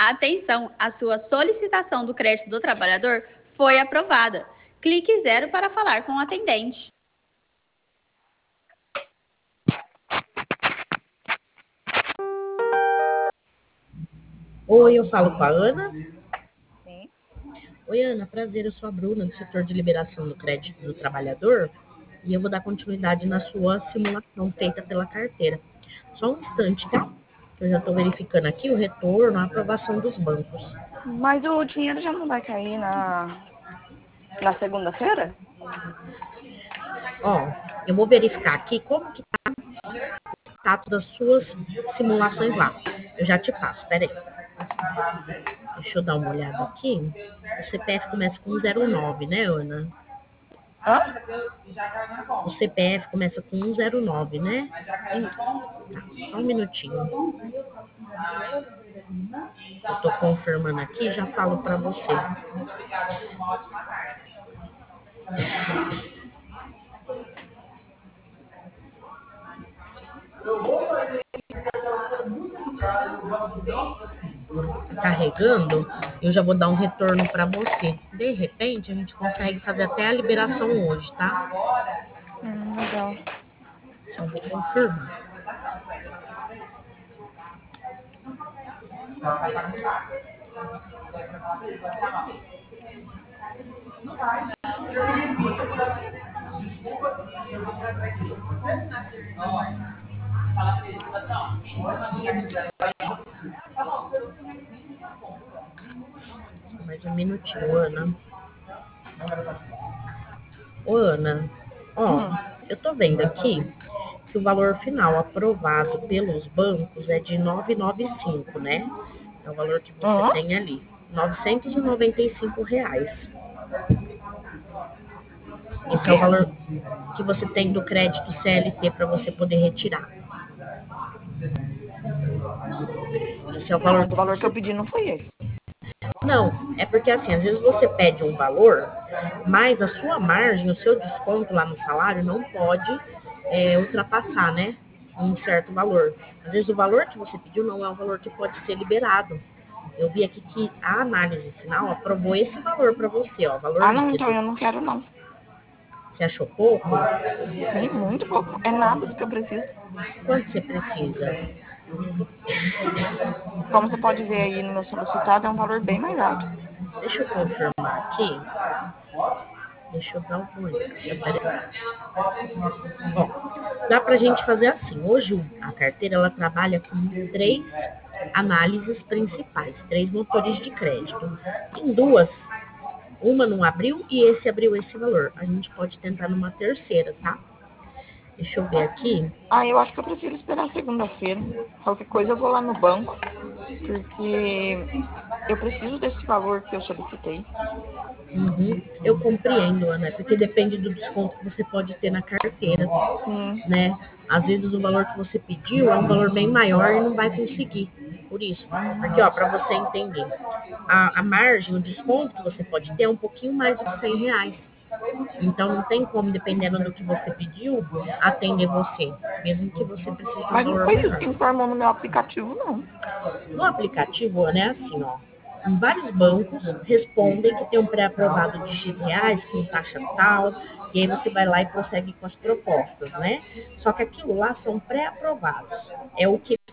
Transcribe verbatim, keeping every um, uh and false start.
Atenção, a sua solicitação do crédito do trabalhador foi aprovada. Clique zero para falar com o atendente. Oi, eu falo com a Ana. Sim. Oi, Ana, prazer, eu sou a Bruna, do setor de liberação do crédito do trabalhador, e eu vou dar continuidade na sua simulação feita pela carteira. Só um instante, tá? Eu já estou verificando aqui o retorno, a aprovação dos bancos. Mas o dinheiro já não vai cair na, na segunda-feira? Ó, eu vou verificar aqui como que tá o status das suas simulações lá. Eu já te passo, peraí. Deixa eu dar uma olhada aqui. O C P F começa com zero nove, né, Ana? Hã? O C P F começa com zero nove, né? Isso. Tá, só um minutinho. Eu tô confirmando aqui e já falo para você. Carregando, eu já vou dar um retorno para você. De repente, a gente consegue fazer até a liberação hoje, tá? Hum, legal. Só vou confirmar. Só mais um minutinho, Ana. Ô, Ana, ó, Hum. eu tô vendo aqui que o valor final aprovado pelos bancos é de novecentos e noventa e cinco, né? É o valor que você Hã? tem ali, novecentos e noventa e cinco reais. O Esse é o quê? valor que você tem do crédito C L T para você poder retirar. Esse é o Não, valor mas o que valor que você... eu pedi não foi esse. Não, é porque assim, às vezes você pede um valor, mas a sua margem, o seu desconto lá no salário não pode é, ultrapassar, né? Um certo valor. Às vezes o valor que você pediu não é um valor que pode ser liberado. Eu vi aqui que a análise final aprovou esse valor para você, ó, valor Ah, não, então líquido. eu não quero, não. Você achou pouco? Sim, muito pouco. É nada do que eu preciso. Quanto você precisa? Como você pode ver aí no meu solicitado, é um valor bem mais alto. Deixa eu confirmar aqui. Deixa eu dar uma olhada. Peraí. Ó, dá pra gente fazer assim. Hoje a carteira ela trabalha com três análises principais, três motores de crédito. Em duas, uma não abriu e esse abriu esse valor. A gente pode tentar numa terceira, tá? Deixa eu ver aqui. Ah, eu acho que eu prefiro esperar segunda-feira. Qualquer coisa eu vou lá no banco, porque eu preciso desse valor que eu solicitei. Uhum. Eu compreendo, Ana, porque depende do desconto que você pode ter na carteira, Sim. né? Às vezes o valor que você pediu é um valor bem maior e não vai conseguir. Por isso, porque ó, para você entender, a, a margem, o desconto que você pode ter é um pouquinho mais do que cem reais. Então não tem como, dependendo do que você pediu, atender você, mesmo que você precise de um Mas não valor foi isso menor. que informou no meu aplicativo, não. No aplicativo, né, assim, ó, em vários bancos respondem que tem um pré-aprovado de X reais com taxa tal, e aí você vai lá e prossegue com as propostas, né? Só que aquilo lá são pré-aprovados. É o que